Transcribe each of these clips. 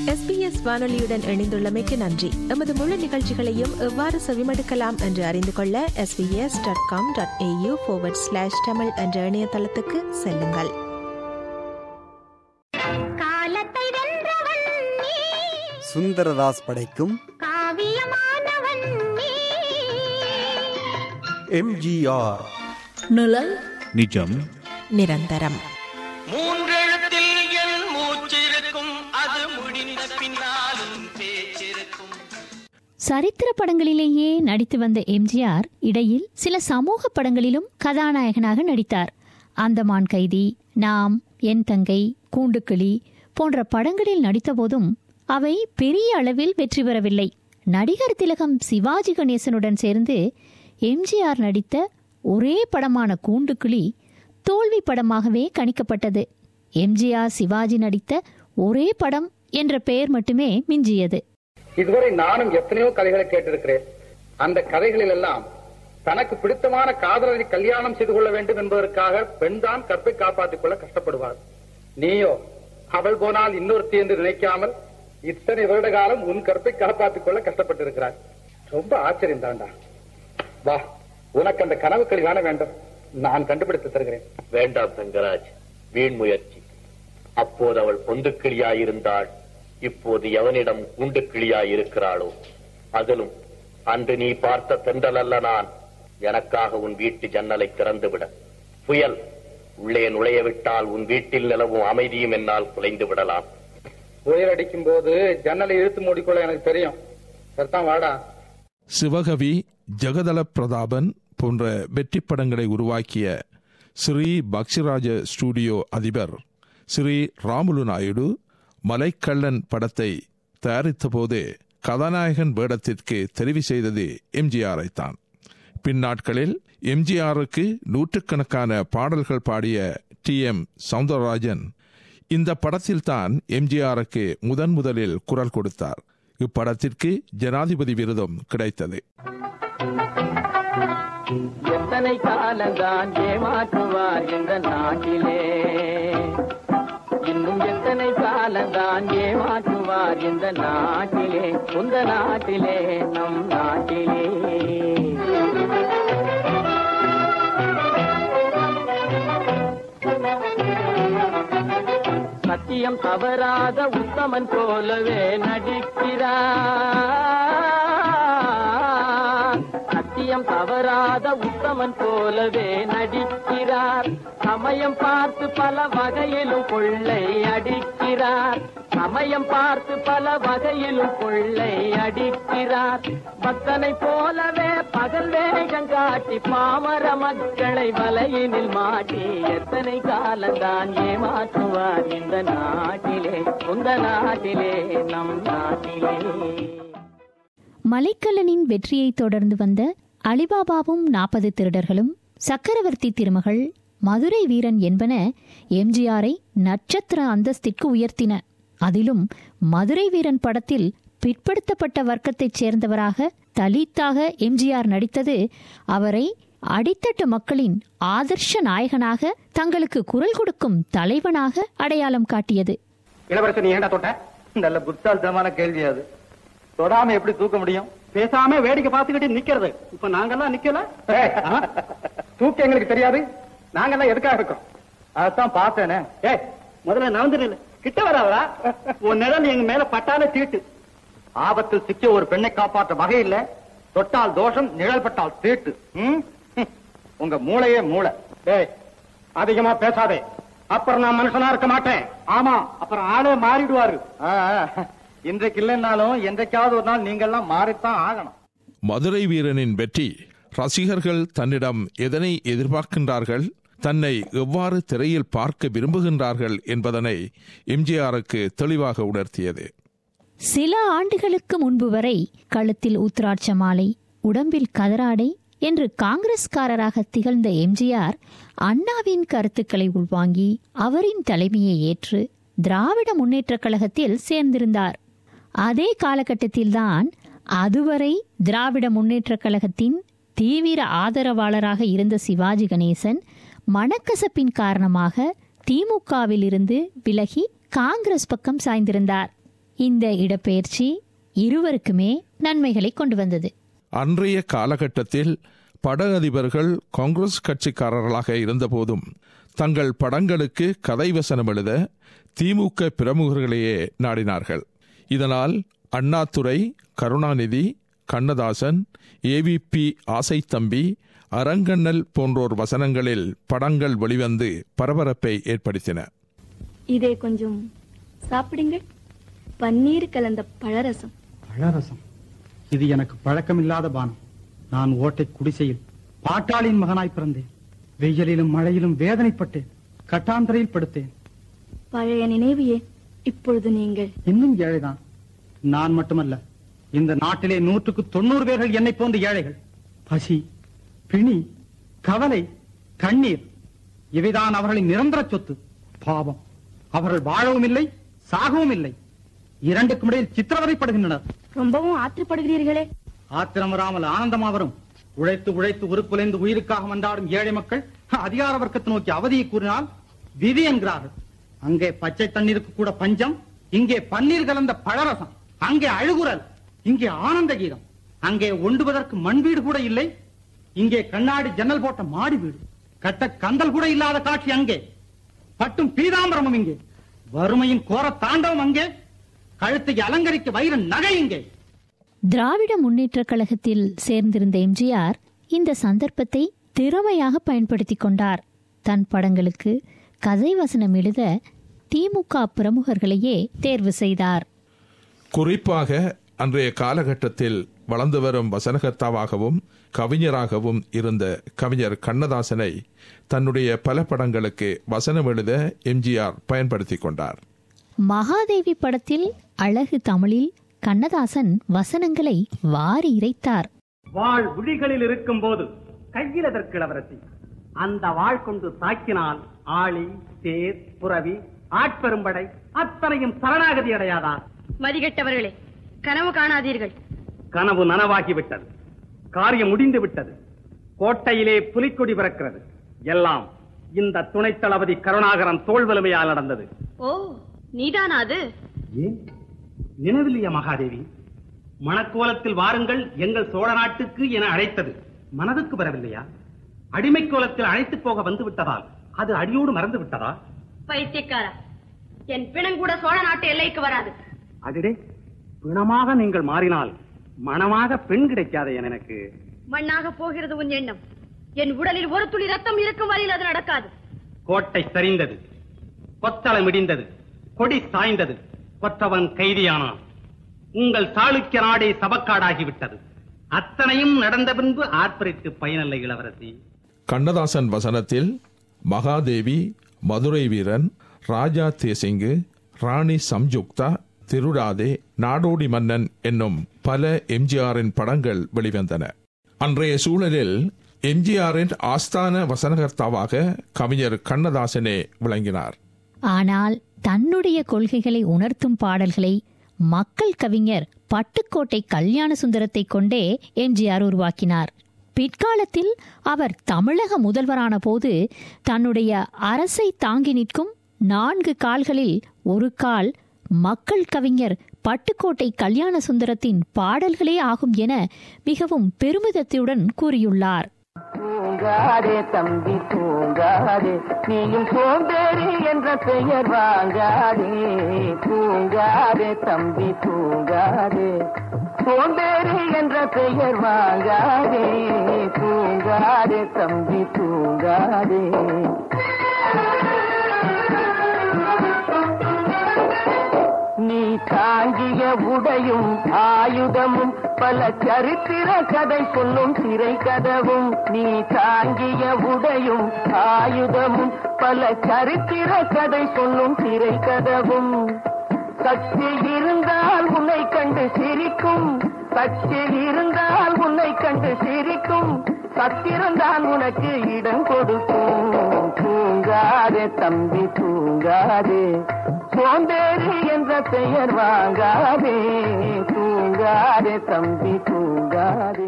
SBS வானொலியுடன் இணைந்துள்ளமைக்கு நன்றி. எமது முழு நிகழ்ச்சிகளையும் எவ்வாறு செவிமடுக்கலாம் என்று அறிந்து கொள்ள sbs.com.au/tamil என்ற இணையதளத்துக்கு செல்லுங்கள். சுந்தரதாஸ் படைக்கும் எம்ஜிஆர் நிழல் நிஜம் நிரந்தரம். சரித்திர படங்களிலேயே நடித்து வந்த எம்ஜிஆர் இடையில் சில சமூக படங்களிலும் கதாநாயகனாக நடித்தார். அந்தமான் கைதி, நாம், என் தங்கை, கூண்டுக்கிளி போன்ற படங்களில் நடித்த போதும் அவை பெரிய அளவில் வெற்றி பெறவில்லை. நடிகர் திலகம் சிவாஜி கணேசனுடன் சேர்ந்து எம்ஜிஆர் நடித்த ஒரே படமான கூண்டுக்கிளி தோல்வி படமாகவே கணிக்கப்பட்டது. எம்ஜிஆர் சிவாஜி நடித்த ஒரே படம் என்ற பெயர் மட்டுமே மிஞ்சியது. இதுவரை நானும் எத்தனையோ கதைகளை கேட்டிருக்கிறேன். அந்த கதைகளில் எல்லாம் தனக்கு பிடித்தமான காதலரை கல்யாணம் செய்து கொள்ள வேண்டும் என்பதற்காக பெண்தான் கற்பை காப்பாற்றிக் கொள்ள கஷ்டப்படுவார். நீயோ அவள் போனால் இன்னொருத்தி என்று நினைக்காமல் இத்தனை வருட காலம் உன் கற்பை காப்பாற்றிக் கொள்ள கஷ்டப்பட்டிருக்கிறார். ரொம்ப ஆச்சரியம் தாண்டா. வா, உனக்கு அந்த கனவு கழிவான வேண்டும், நான் கண்டுபிடித்து தருகிறேன். வேண்டாம் தங்கராஜ், வீண் முயற்சி. அப்போது அவள் பொந்துக்கிளியாயிருந்தாள், இப்போது எவனிடம் கூண்டுக்கிளியாயிருக்கிறாளோ. அதிலும் அன்று நீ பார்த்த தென்றல் அல்ல நான். எனக்காக உன் வீட்டு ஜன்னலை திறந்துவிட. புயல் உள்ளே நுழைய விட்டால் உன் வீட்டில் நிலவும் அமைதியும் என்னால் குலைந்து விடலாம். புயல் அடிக்கும் போது ஜன்னலை இழுத்து மூடிக்கொள்ள எனக்கு தெரியும். சரிதான், வாடா. சிவகவி, ஜெகதல பிரதாபன் போன்ற வெற்றி படங்களை உருவாக்கிய ஸ்ரீ பக்ஷிராஜ ஸ்டுடியோ அதிபர் ஸ்ரீ ராமுலு நாயுடு மலைக்கள்ளன் படத்தை தயாரித்த போதே கதாநாயகன் வேடத்திற்கு தெரிவு செய்தது எம்ஜிஆரைத்தான். பின்னாட்களில் எம்ஜிஆருக்கு நூற்றுக்கணக்கான பாடல்கள் பாடிய TM சௌந்தரராஜன் இந்த படத்தில்தான் எம்ஜிஆருக்கு முதலில் குரல் கொடுத்தார். இப்படத்திற்கு ஜனாதிபதி விருதும் கிடைத்தது. எத்தனை காலந்தான் ஏமாற்றுவார் இந்த நாட்டிலே, இன்னும் எத்தனை காலந்தான் ஏமாற்றுவார் இந்த நாட்டிலே, உந்த நாட்டிலே, நம் நாட்டிலே. சத்தியம் தவறாத உத்தமன் போலவே நடிக்கிறார், சத்தியம் தவறாத உத்தமன் போலவே நடிக்கிறார். சமயம் பார்த்து பல வகையிலும் கொள்ளை அடிக்கிறார், சமயம் பார்த்து பல வகையிலும் கொள்ளை அடிக்கிறார். பக்தனை போலவே பகல் வேகம் காட்டி பாமர மக்களை வலையினில் மாட்டி எத்தனை காலந்தான் ஏமாற்றுவார் இந்த நாட்டிலே, உந்த நாட்டிலே, நம் நாட்டிலே. மலைக்கல்லனின் வெற்றியை தொடர்ந்து வந்த அலிபாபாவும் 40 திருடர்களும், சக்கரவர்த்தி திருமகள், மதுரை வீரன் என்பன எம்ஜிஆரை நட்சத்திர அந்தஸ்திற்கு உயர்த்தின. அதிலும் மதுரை வீரன் படத்தில் பிற்படுத்தப்பட்ட வர்க்கத்தைச் சேர்ந்தவராக தலித்தாக எம்ஜிஆர் நடித்தது அவரை அடித்தட்டு மக்களின் ஆதர்ஷ நாயகனாக, தங்களுக்கு குரல் கொடுக்கும் தலைவனாக அடையாளம் காட்டியது. இளவரசன் ஏண்டா தொட்ட? நல்ல புத்தால்தனமான கேள்வி அது. தொடாம எப்படி தூக்க முடியும்? பேசாம வேடிக்கை பார்த்துக்கிட்டு நிக்கிறது. இப்ப நாங்கெல்லாம் நிக்கல, தூக்க எங்களுக்கு தெரியாது. நாங்கெல்லாம் எதுக்காக இருக்கோம்? அதான் பார்த்தேனே. முதல்ல நவந்திரல கிட்ட வராதா? உன் நிழல் எங்க மேல பட்டால தீட்டு. ஆபத்தில் சிக்கிய ஒரு பெண்ணை காப்பாற்ற வகை இல்ல. தொட்டால் தோஷம், நிழல் பட்டால் தீட்டு. உங்க மூளையே மூளை. அதிகமா பேசாதே, அப்புறம் நான் மனுஷனா இருக்க மாட்டேன். ஆமா, அப்புறம் ஆளே மாறிடுவாரு. இன்றைக்கு இல்லைன்னாலும் என்றைக்காவது ஒரு நாள் நீங்கெல்லாம் மாறித்தான் ஆகணும். மதுரை வீரனின் வெற்றி ரசிகர்கள் தன்னிடம் எதனை எதிர்பார்க்கின்றார்கள், தன்னை எவ்வாறு திரையில் பார்க்க விரும்புகின்றார்கள் என்பதனை எம்ஜிஆருக்கு தெளிவாக உணர்த்தியது. சில ஆண்டுகளுக்கு முன்பு வரை கழுத்தில் உத்திராட்ச மாலை, உடம்பில் கதராடை என்று காங்கிரஸ்காரராக திகழ்ந்த எம்ஜிஆர் அண்ணாவின் கருத்துக்களை உள்வாங்கி அவரின் தலைமையை ஏற்று திராவிட முன்னேற்றக் கழகத்தில் சேர்ந்திருந்தார். அதே காலகட்டத்தில்தான் அதுவரை திராவிட முன்னேற்றக் கழகத்தின் தீவிர ஆதரவாளராக இருந்த சிவாஜி கணேசன் மனக்கசப்பின் காரணமாக திமுகவில் இருந்து விலகி காங்கிரஸ் பக்கம் சாய்ந்திருந்தார். இந்த இடப்பெயர்ச்சி இருவருக்குமே நன்மைகளை கொண்டு வந்தது. அன்றைய காலகட்டத்தில் பட அதிபர்கள் காங்கிரஸ் கட்சிக்காரர்களாக இருந்தபோதும் தங்கள் படங்களுக்கு கதை வசனம் எழுத திமுக பிரமுகர்களையே நாடினார்கள். இதனால் அண்ணாதுரை, கருணாநிதி, கண்ணதாசன், ஏவிபி ஆசைத்தம்பி, அரங்கண்ணல் போன்றோர் வசனங்களில் படங்கள் வெளிவந்து பரபரப்பை ஏற்படுத்தின. இதே கொஞ்சம் சாப்பிடுங்கள். பன்னீர் கலந்த பழரசம். பழரசம்? இது எனக்கு பழக்கமில்லாத பானம். நான் ஓட்டை குடிசையில் பாட்டாளியின் மகனாய் பிறந்தேன். வெயிலிலும் மழையிலும் வேதனைப்பட்டேன். கட்டாந்தரையில் படுத்தேன். பழைய நினைவையே இப்பொழுது நீங்கள். இன்னும் ஏழைதான். நான் மட்டுமல்ல, இந்த நாட்டிலே 190 பேர்கள் என்னை போன்ற ஏழைகள். பசி, பிணி, கவலை, கண்ணீர் இவைதான் அவர்களின் நிரந்தர சொத்து. பாவம், அவர்கள் வாழவும் இல்லை, சாகவும் இல்லை. இரண்டுக்கும் இடையில் சித்திரவதைப்படுகின்றனர். ரொம்பவும் ஆத்திரப்படுகிறீர்களே. ஆத்திரம் வராமல் ஆனந்தமா வரும். உழைத்து உழைத்து உருக்குலைந்து உயிருக்காக மன்றாடும் ஏழை மக்கள் அதிகார வர்க்கத்தை நோக்கி அவதியை கூறினால் விதி என்கிறார்கள். அங்கே பச்சை தண்ணீருக்கு கூட பஞ்சம், இங்கே பன்னீர் கலந்த பழரசம். அங்கே அழுகுரல், இங்கே ஆனந்த கீதம். அங்கே ஒண்டுவதற்கு மண் வீடு கூட இல்லை, இங்கே கண்ணாடி ஜன்னல் போட்ட மாடி வீடு. கட்ட கந்தல் கூட இல்லாத காட்சி அங்கே. பட்டும் பீதாம்பரமும் இங்கே. வறுமையின் கோர தாண்டவம் அங்கே. கழுத்தை அலங்கரிக்க வைர நகை இங்கே. திராவிட முன்னேற்றக் கழகத்தில் சேர்ந்திருந்த எம்ஜிஆர் இந்த சந்தர்ப்பத்தை திறமையாக பயன்படுத்திக் கொண்டார். தன் படங்களுக்கு கதை வசனம் எழுத திமுக பிரமுகர்களையே தேர்வு செய்தார். குறிப்பாக அன்றைய காலகட்டத்தில் வளர்ந்து வரும் வசனகர்த்தாவாகவும் கவிஞராகவும் இருந்த கவிஞர் கண்ணதாசனை தன்னுடைய பல படங்களுக்கு வசனம் எழுத எம்ஜிஆர் பயன்படுத்திக் கொண்டார். மகாதேவி படத்தில் அழகு தமிழில் கண்ணதாசன் வசனங்களை வாரி இறைத்தார். வாழ் விழிகளில் இருக்கும் போது கையில் எதற்கு இளவரசி? அந்த வாழ் கொண்டு தாக்கினால் ஆளி, தேர், புரவி, ஆட்பெரும்படை அத்தனையும் சரணாகதி அடையாதா? மதிகெட்டவர்களே, கனவு காணாதீர்கள். கனவு நனவாகிவிட்டது. காரியம் முடிந்து விட்டது. கோட்டையிலே புலிக்கொடி பிறக்கிறது. எல்லாம் இந்த துணை தளபதி கருணாகரன் தோல் வலிமையால் நடந்தது. ஓ, நீதானா அது? ஏன் நினைவில்லையா மகாதேவி? மணக்கோலத்தில் வாருங்கள் எங்கள் சோழ நாட்டுக்கு என அழைத்தது மனதுக்கு வரவில்லையா? அடிமை கோலத்தில் அழைத்து போக வந்து விட்டதால் அது அடியோடு மறந்து விட்டதா? பைத்தியக்காரா, என் பிணம் கூட சோழ நாட்டு எல்லைக்கு வராது. அதிலே பிணமாக நீங்கள் மாறினால் மனமாக பெண் கிடைக்காதே எனக்கு. மண்ணாக போகிறது உன் எண்ணம். என் உடலில் ஒரு துளி ரத்தம் இருக்கும் வரையில் அது நடக்காது. கோட்டை சரிந்தது, கொத்தளம் இடிந்தது, கொடி சாய்ந்தது, கொற்றவன் கைதியானான். உங்கள் சாளுக்கிய நாடே சபக்காடாகிவிட்டது. அத்தனையும் நடந்த பின்பு ஆர்ப்பரித்து பயனல்ல இளவரசி. கண்ணதாசன் வசனத்தில் மகாதேவி, மதுரை வீரன், ராஜா தேசிங்கு, ராணி சம்யுக்தா, திருடாதே, நாடோடி மன்னன் என்னும் பல எம்ஜிஆரின் படங்கள் வெளிவந்தன. அன்றைய சூழலில் எம்ஜிஆரின் ஆஸ்தான வசனகர்த்தாவாக கவிஞர் கண்ணதாசனே விளங்கினார். ஆனால் தன்னுடைய கொள்கைகளை உணர்த்தும் பாடல்களை மக்கள் கவிஞர் பட்டுக்கோட்டை கல்யாண சுந்தரத்தை கொண்டே எம்ஜிஆர் உருவாக்கினார். பிற்காலத்தில் அவர் தமிழக முதல்வரான போது தன்னுடைய அரசை தாங்கி நிற்கும் 4 கால்களில் ஒரு கால் மக்கள் கவிஞர் பட்டுக்கோட்டை கல்யாண சுந்தரத்தின் பாடல்களே ஆகும் என மிகவும் பெருமிதத்துடன் கூறியுள்ளார். தூங்காதே தம்பி தூங்காதே, நீயும் சோம்பேறி என்ற பெயர் வாங்காதே. தூங்காதே தம்பி தூங்காதே, சோம்பேறி என்ற பெயர் வாங்காதே. தூங்காதே தம்பி தூங்காதே. நீ தாங்கிய உடையும் ஆயுதமும் பல சரித்திர கதை சொல்லும் திரை கதவும். நீ தாங்கிய உடையும் ஆயுதமும் பல சரித்திர கதை சொல்லும் திரை கதவும். சக்தி இருந்தால் உன்னை கண்டு சிரிக்கும், சக்தி இருந்தால் உன்னை கண்டு சிரிக்கும், சத்திருந்தால் உனக்கு இடம் கொடுக்கும். தூங்காதே தம்பி தூங்காதே, சோம்பேறி என்ற பெயர் வாங்காதே. தூங்காதே தம்பி தூங்காதே.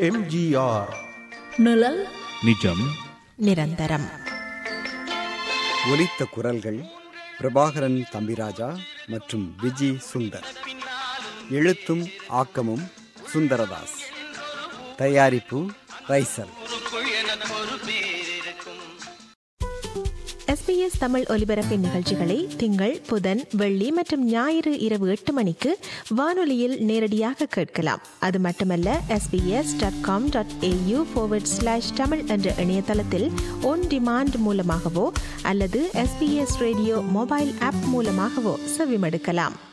எம்ஜிஆர் நிழல் நிஜம் நிரந்தரம். ஒலித்த குரல்கள் பிரபாகரன் தம்பிராஜா மற்றும் விஜி சுந்தர். எழுத்தும் ஆக்கமும் சுந்தரதாஸ். தயாரிப்பு ரைசல். SBS தமிழ் ஒலிபரப்பின் நிகழ்ச்சிகளை திங்கள், புதன், வெள்ளி மற்றும் ஞாயிறு இரவு 8 மணிக்கு வானொலியில் நேரடியாக கேட்கலாம். அது மட்டுமல்ல, sbs.com.au/tamil என்ற இணையதளத்தில் ஒன் டிமாண்ட் மூலமாகவோ அல்லது SBS ரேடியோ மொபைல் ஆப் மூலமாகவோ செவிமடுக்கலாம்.